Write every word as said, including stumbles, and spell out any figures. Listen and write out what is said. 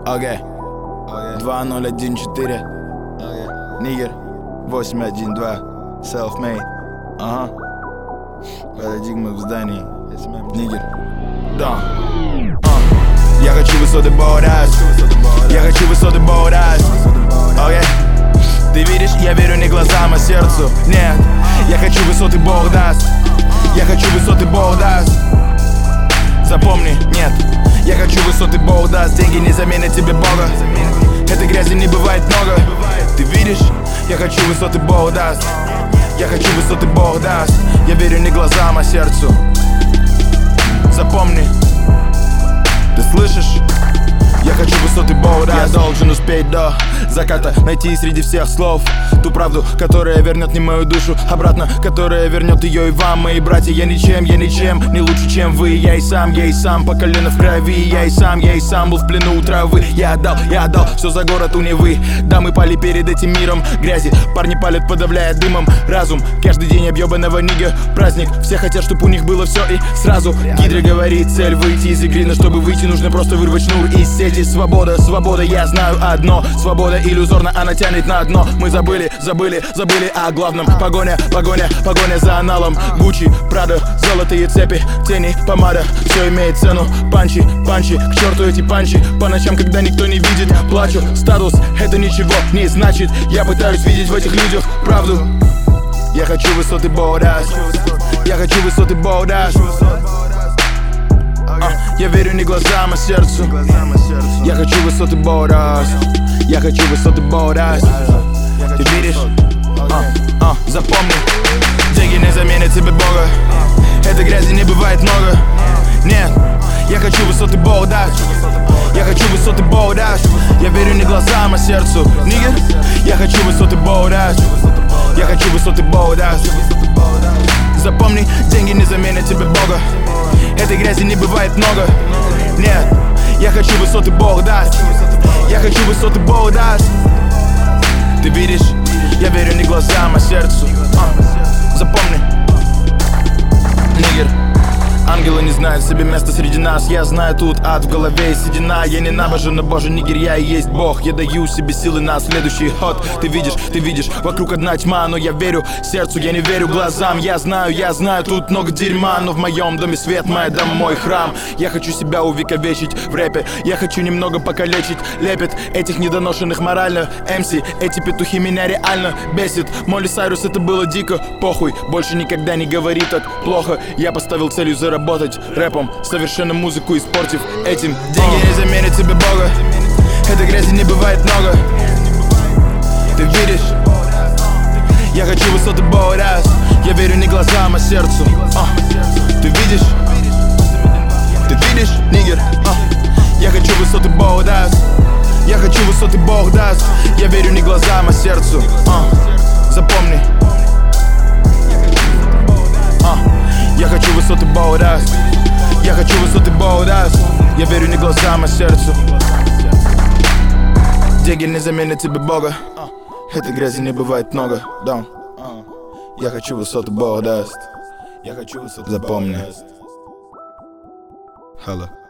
Окей. два ноль один четыре. Нигер. восемь один два. Self-made. Ага. Парадигма в здании. Нигер. Да. А. Я хочу высоты Баурас. Я хочу высоты Баурас. Окей. Ты видишь, я верю не глазам, а сердцу. Нет. Я хочу высоты Бог даст. Я хочу высоты Бог даст. Запомни, нет. Я хочу высоты Бог даст. Деньги не заменят тебе Бога. Этой грязи не бывает много. Ты видишь, я хочу высоты Бог даст. Я хочу высоты Бог даст. Я верю не глазам, а сердцу. Запомни. Ты слышишь? Я хочу высоты Бог даст. Я должен успеть до заката, найти среди всех слов ту правду, которая вернет не мою душу обратно, которая вернет ее и вам, мои братья. Я ничем, я ничем не лучше, чем вы. Я и сам, я и сам по колено в крови. Я и сам, я и сам был в плену у травы. Я отдал, я отдал все за город у Невы. Да, мы пали перед этим миром грязи. Парни палят, подавляя дымом разум. Каждый день объебанного нига праздник. Все хотят, чтобы у них было все и сразу. Гидра говорит, цель выйти из игры, но чтобы выйти, нужно просто вырвать шнур из сети. Свобода, свобода, я знаю одно. Свобода иллюзорно, она тянет на дно. Мы забыли, забыли, забыли о главном. Погоня, погоня, погоня за аналом. Гуччи, Прада, золотые цепи, тени, помада. Все имеет цену, панчи, панчи. К черту эти панчи. По ночам, когда никто не видит, плачу. Статус, это ничего не значит. Я пытаюсь видеть в этих людях правду. Я хочу высоты Бог даст. Я хочу высоты Бог даст. А, я верю не глазам, а сердцу. Я хочу высоты Бог даст. Я хочу высоты Бог даст. Ты видишь? А, а, запомни. Деньги не заменят тебе Бога. Этой грязи не бывает много. Нет, я хочу высоты Бог даст. Я хочу высоты Бог даст. Я верю не глазам, а сердцу. Нигер. Я хочу высоты Бог даст. Я хочу высоты Бог даст. Запомни, деньги не заменят тебе Бога. Этой грязи не бывает много. Нет, я хочу высоты Бог даст. Я хочу высоты Бог даст. Ты видишь, я верю не глазам, а сердцу. а, Запомни. Нигер. Ангелы не знают себе места среди нас. Я знаю, тут ад в голове и седина. Я не набожен, но боже, нигер, я и есть Бог. Я даю себе силы на следующий ход. Ты видишь, ты видишь, вокруг одна тьма. Но я верю сердцу, я не верю глазам. Я знаю, я знаю, тут много дерьма. Но в моем доме свет, моя дом, мой храм. Я хочу себя увековечить в рэпе. Я хочу немного покалечить. Лепят этих недоношенных морально. эм си, эти петухи меня реально бесит. Молли Сайрус, это было дико, похуй. Больше никогда не говори так плохо. Я поставил целью заработать Работать рэпом, совершенно музыку испортив этим. Деньги не заменят тебе Бога. Этой грязи не бывает много. Ты видишь? Я хочу высоты Бог даст. Я верю не глазам, а сердцу. а. Ты видишь? Ты видишь, нигер? а. Я хочу высоты Бог даст. Я хочу высоты Бог даст. Я верю не глазам, а сердцу. а. Запомни. а. Я хочу высоты Бог даст. Я хочу высоты Бог даст. Я верю не глазам, а сердцу. Деньги не заменят тебе Бога. Этой грязи не бывает много. Да. Я хочу высоты Бог даст. Я хочу высоты. Запомни. Hello.